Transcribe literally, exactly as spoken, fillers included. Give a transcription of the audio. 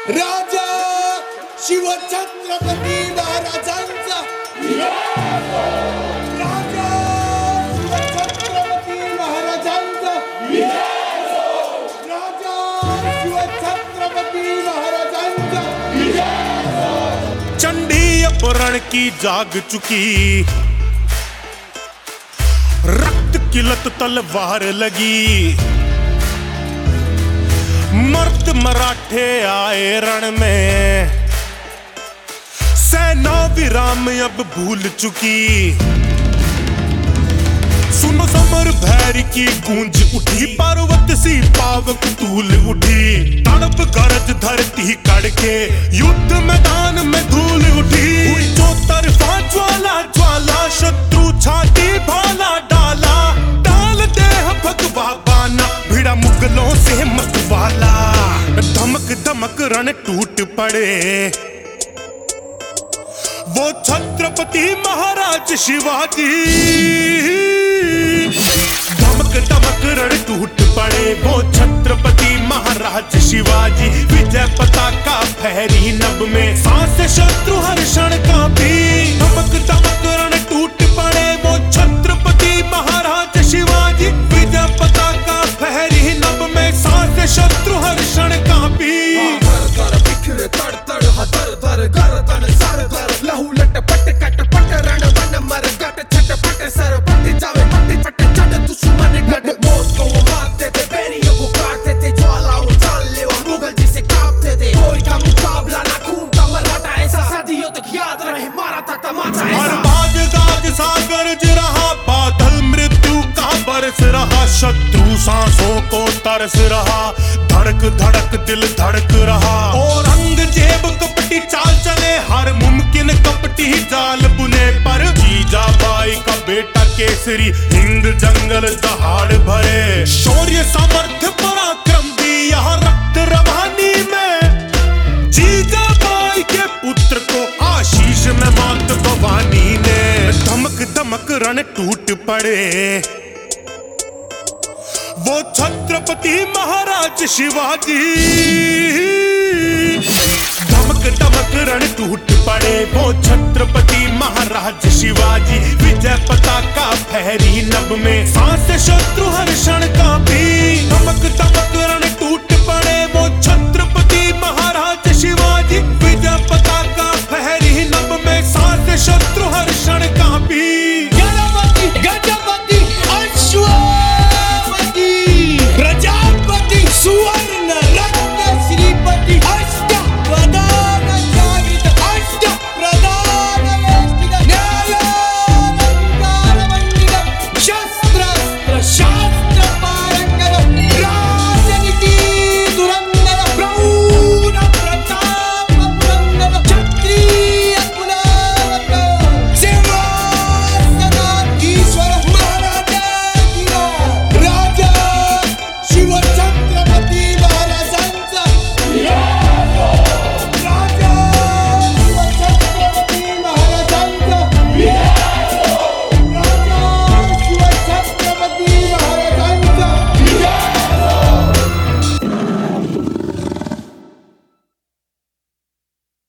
राजा शिवछत्रपती महाराजांचा राजा शिवछत्रपती महाराजांचा राजा शिवछत्रपती महाराजांचा चंडी अपहरण की जाग चुकी, रक्त किलत तलवार लगी, मर्द मराठे आए रण में, सेना विराम अब भूल चुकी। सुनो समर भैरी की गूंज उठी, पर्वत सी पावक तूल उठी, तड़प गरज धरती कड़के, युद्ध मैदान में धूल उठी। जो तरफा ज्वाला ज्वाला, शत्रु छाती भाला डाला, डाल देह भगवा बाना, भिड़ा मुगलों से मतवाला। धमक धमक रण टूट पड़े, वो छत्रपति महाराज शिवाजी। धमक धमक रण टूट पड़े, वो छत्रपति महाराज शिवाजी। विजय पताका फहरी नभ में, सांस शत्रु हर क्षण कांपी। धमक धमक रण टूट पड़े, वो छत्रपति महाराज शिवाजी। विजय पताका फहरी नभ में, सांस शत्रु हर क्षण कांपी। तड़ तड़ हतर दर गर्दन सर दर, लहू लटपट कटपट रण वन मर गट छटपट सर पट जावे पट पट चढ़ दुश्मन गढ़। मौत को वो मारते थे, बैरियों को काटते थे, ज्वालाओं जानलेवा मुगल जिसे कांपते थे। कोई का मुकाबला ना खून का मराठा ऐसा, सदियों तक याद रहे मारा था तमाचा ऐसा। हर बाज गाज सागर ज रहा, बादल मृत्यु का बरस रहा, शत्रु सांसों को तरस रहा, धड़क धड़क दिल धड़क रहा। और औरंगजेब कपटी चाल चले, हर मुमकिन कपटी जाल बुने पर। जीजाबाई का बेटा केसरी, हिंद जंगल दहाड़ भरे, शौर्य सामर्थ्य पराक्रम भी यहाँ रक्त रवानी में। जीजाबाई के पुत्र को आशीष में मात भवानी ने। धमक धमक रण टूट पड़े, वो छत्रपति महाराज शिवाजी। धमक धमक रण टूट पड़े, वो छत्रपति महाराज शिवाजी। विजय पताका फहरी नभ में, सांस शत्रु हर क्षण कांपी। धमक धमक